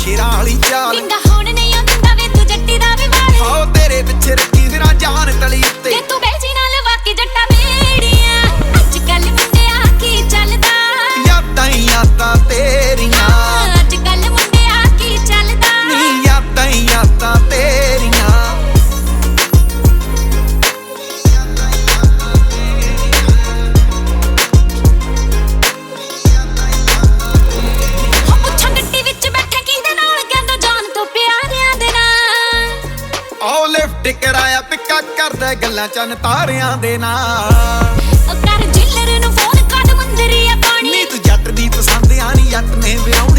ਸ਼ੇਰਾਂ ਵਾਲੀ ਚਾਲ ਪਿੰਗਾ ਹੁਣ ਨਹੀਂ ਆਉਂਦਾ ਵੇ ਤੂੰ ਜੱਟੀ ਦਾ ਵੀ ਵਾਲ ਹੋ ਤੇਰੇ ਪਿੱਛੇ ਰੱਖੀ ਫਿਰਾਂ ਜਾਨ ਤਲੀ ਉੱਤੇ ਜੇ ਤੂੰ ਬੇਜੀ ਨਾਲ ਵਾਕੀ ਜੱਟਾ ਮੇੜੀਆਂ ਅੱਜ ਕੱਲ ਮੁੰਡਿਆ ਕੀ ਚੱਲਦਾ ਯਾਦਾਂ ਹੀ ਯਾਦਾਂ ਤੇਰੀਆਂ ਅੱਜ ਕੱਲ ਮੁੰਡਿਆ ਕੀ ਚੱਲਦਾ ਨੀ ਯਾਦਾਂ ਹੀ ਯਾਦਾਂ ਤੇਰੀਆਂ ਪੁੱਛਾਂ ਗੱਡੀ ਵਿੱਚ ਬੈਠਾ ਕਿਹਦੇ ਨਾਲ ਕਹਿੰਦਾ ਜਾਨ ਤੋਂ ਪਿਆਰਿਆਂ ਦੇ ਨਾਲ ਉਹ ਲਿਫਟ ਕਰਾਇਆ ਪਿੱਕਾ ਕਰਦਾ ਗੱਲਾਂ ਚੰਨ ਤਾਰਿਆਂ ਦੇ ਨਾਲ ਉਹ ਕਰ ਜਿੱਲਰ ਨੂੰ ਫੋਨ ਕਰ ਮੰਦਰੀ ਆ ਪਾਣੀ ਨੀ ਤੂੰ ਜੱਟ ਦੀ ਪਸੰਦ ਆ ਨੀ ਜੱਟ ਨੇ ਵਿਆਹ